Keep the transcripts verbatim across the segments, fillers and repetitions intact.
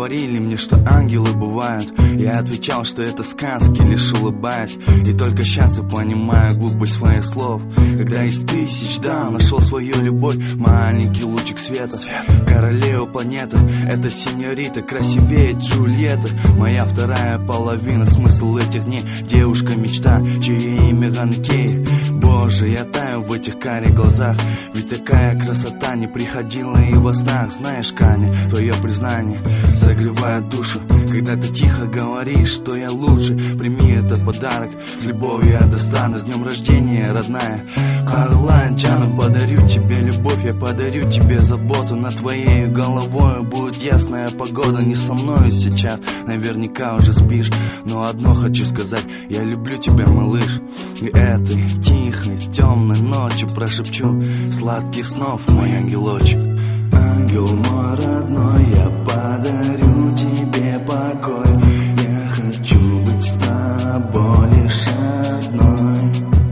говорили мне, что ангелы бывают. Я отвечал, что это сказки, лишь улыбаясь. И только сейчас я понимаю глупость своих слов. Когда из тысяч, да, нашел свою любовь. Маленький лучик света, королева планеты. Это сеньорита, красивее Джульетта. Моя вторая половина, смысл этих дней. Девушка-мечта, чье имя Ганкей. Боже, я таю в этих карих глазах. Ведь такая красота не приходила и во снах. Знаешь, Каня, твое признание согревает душу. Когда ты тихо говоришь, что я лучше, прими это подарок. С любовью я достану, с днем рождения, родная. Арлайн Джана, подарю тебе любовь, я подарю тебе заботу. Над твоей головой будет ясная погода. Не со мной сейчас, наверняка уже спишь. Но одно хочу сказать, я люблю тебя, малыш. И этой тихой, темной ночью прошепчу сладких снов, мой ангелочек. Ангел мой родной, я подарю тебе покой. Я хочу быть с тобой лишь одной.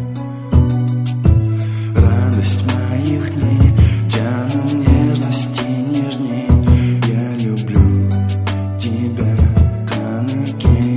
Радость моих дней, тяну нежности нежней. Я люблю тебя, Канекей.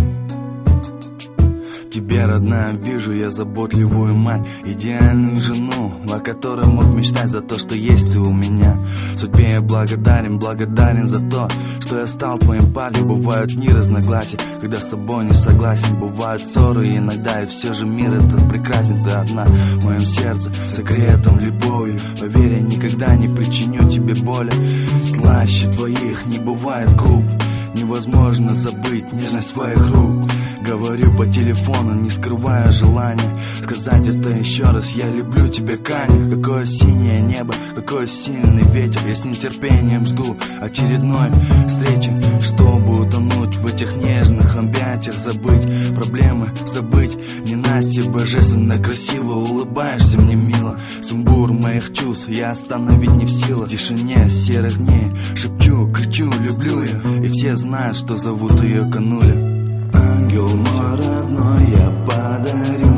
Тебе, родная, вижу я заботливую мать, идеальную жену, о которой мог мечтать за то, что есть ты у меня. Судьбе я благодарен, благодарен за то, что я стал твоим парнем. Бывают дни разногласий, когда с тобой не согласен. Бывают ссоры иногда, и все же мир этот прекрасен. Ты одна в моем сердце, согретом любовью. Поверь, я никогда не причиню тебе боли. Слаще твоих не бывает губ. Невозможно забыть нежность твоих рук. Говорю по телефону, не скрывая желания сказать это еще раз. Я люблю тебя, Каня. Какое синее небо, какой сильный ветер. Я с нетерпением жду очередной встречи, чтобы утонуть в этих нежных объятиях. Забыть проблемы, забыть ненастье. Божественно красиво улыбаешься мне, мило. Сумбур моих чувств я остановить не в силах. В тишине серых дней шепчу, кричу, люблю ее. И все знают, что зовут ее Кануля. Ангел мой родной, я подарю